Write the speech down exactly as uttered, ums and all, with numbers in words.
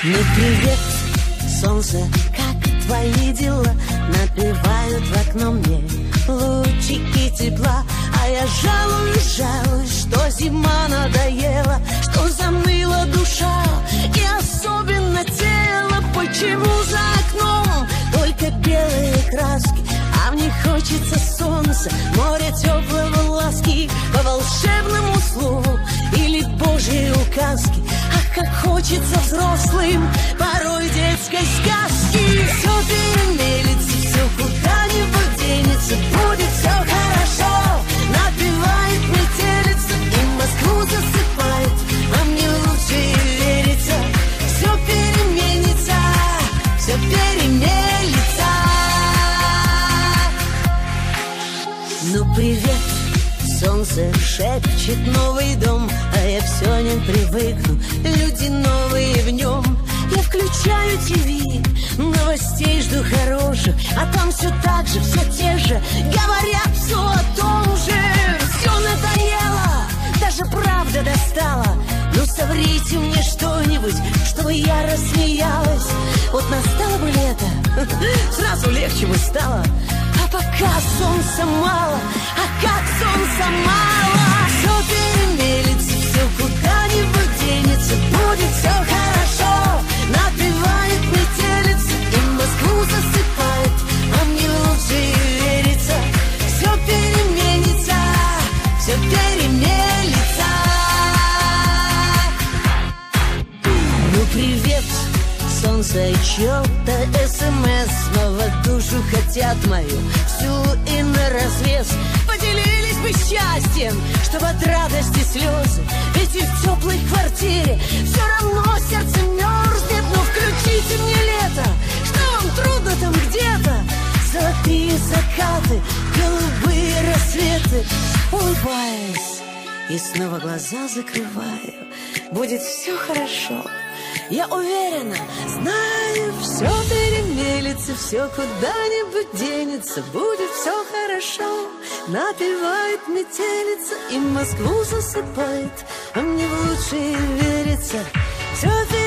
Ну привет, солнце, как твои дела? Напевают в окно мне лучики тепла. А я жалуюсь, жалуюсь, что зима надоела, что заныла душа и особенно тело. Почему за окном только белые краски, а мне хочется солнца, море теплого ласки, по волшебному слову или божьей указке. Ах, как хочется взрослым порой детской сказки. Все перемелется, все куда-нибудь денется, будет все хорошо. Напевает метелица и Москву засыпает, а мне лучше верится. Все переменится, все перемелится. Ну привет, солнце шепчет новый дом, а я все не привыкну, люди новые в нем. Я включаю ТВ, новостей жду хороших, а там все так же, все те же, говорят все о том же. Все надоело, даже правда достала. Ну соврите мне что-нибудь, чтобы я рассмеялась. Вот настало бы лето, сразу легче бы стало. А пока солнца мало, а как солнца мало. Все перемелится, все куда-нибудь денется, будет все хорошо. Напевает метелица и Москву засыпает, а мне лучше верится. Все переменится, все перемелится. Ну привет, солнце, и чё-то СМС снова душу хотят мою всю и наразвес. Поделились бы счастьем, чтобы от радости слезы, ведь и в теплой квартире все равно сердце мерзнет. Но включите мне лето, что вам трудно там где-то? Золотые закаты, голубые рассветы. Улыбаюсь и снова глаза закрываю, будет все хорошо. Я уверена, знаю, все перемелится, все куда-нибудь денется, будет все хорошо. Напевает метелица и Москву засыпает, а мне лучше верится. Все